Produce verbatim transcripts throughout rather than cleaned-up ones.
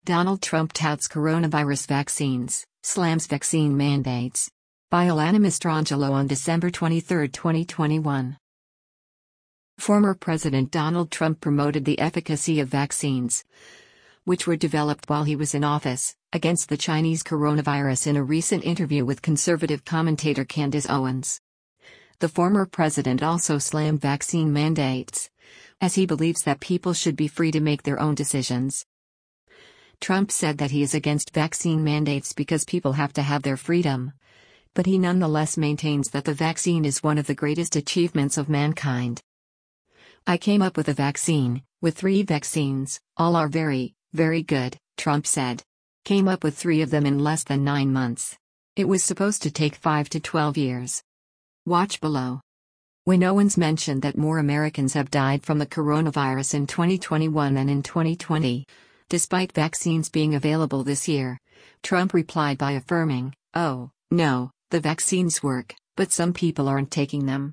Donald Trump touts coronavirus vaccines, slams vaccine mandates. By Alana Mastrangelo on December twenty-third, twenty twenty-one. Former President Donald Trump promoted the efficacy of vaccines, which were developed while he was in office, against the Chinese coronavirus in a recent interview with conservative commentator Candace Owens. The former president also slammed vaccine mandates, as he believes that people should be free to make their own decisions. Trump said that he is against vaccine mandates because people have to have their freedom, but he nonetheless maintains that the vaccine is one of the greatest achievements of mankind. I came up with a vaccine, with three vaccines, all are very, very good, Trump said. Came up with three of them in less than nine months. It was supposed to take five to twelve years. Watch below. When Owens mentioned that more Americans have died from the coronavirus in twenty twenty-one than in twenty twenty, despite vaccines being available this year, Trump replied by affirming, "Oh, no, the vaccines work, but some people aren't taking them.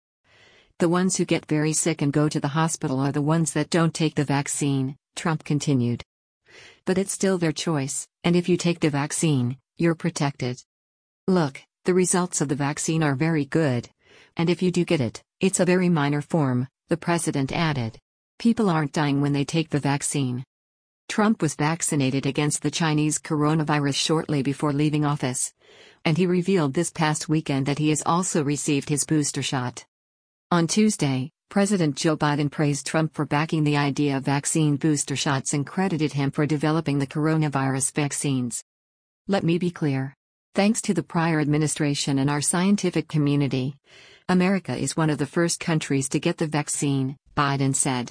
The ones who get very sick and go to the hospital are the ones that don't take the vaccine," Trump continued. "But it's still their choice, and if you take the vaccine, you're protected. Look, the results of the vaccine are very good. And if you do get it, it's a very minor form," the president added. "People aren't dying when they take the vaccine." Trump was vaccinated against the Chinese coronavirus shortly before leaving office, and he revealed this past weekend that he has also received his booster shot. On Tuesday, President Joe Biden praised Trump for backing the idea of vaccine booster shots and credited him for developing the coronavirus vaccines. "Let me be clear. Thanks to the prior administration and our scientific community, America is one of the first countries to get the vaccine," Biden said.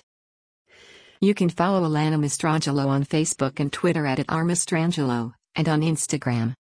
You can follow Alana Mastrangelo on Facebook and Twitter at, at r mastrangelo, and on Instagram.